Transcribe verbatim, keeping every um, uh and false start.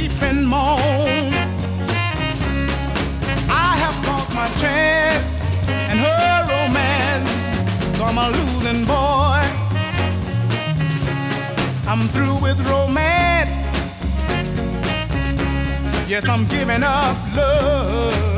weep and moan. I have lost my chance and her romance, so I'm a losing boy. I'm through with romance. Yes, I'm giving up love.